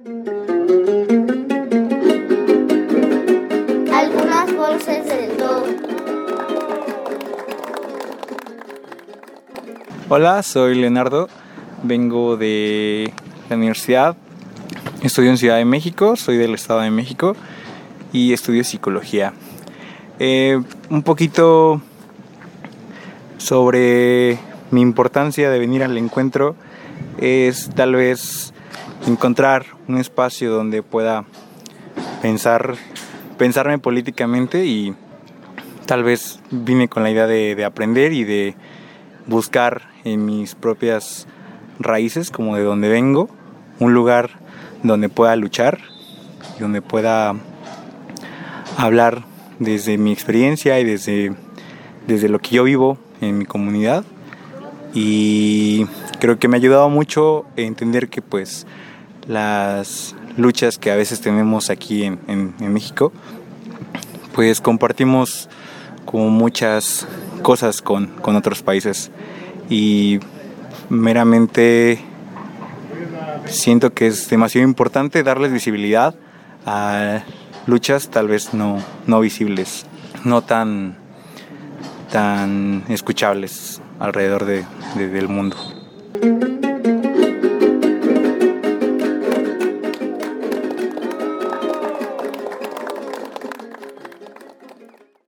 Algunas voces del todo. Hola, soy Leonardo, vengo de la universidad, estudio en Ciudad de México, soy del Estado de México y estudio psicología. Un poquito sobre mi importancia de venir al encuentro es tal vez encontrar un espacio donde pueda pensarme políticamente, y tal vez vine con la idea de aprender y de buscar en mis propias raíces, como de donde vengo, un lugar donde pueda luchar, donde pueda hablar desde mi experiencia y desde lo que yo vivo en mi comunidad. Y creo que me ha ayudado mucho a entender que pues las luchas que a veces tenemos aquí en México, pues compartimos como muchas cosas con otros países, y meramente siento que es demasiado importante darles visibilidad a luchas tal vez no visibles, no tan escuchables alrededor del mundo.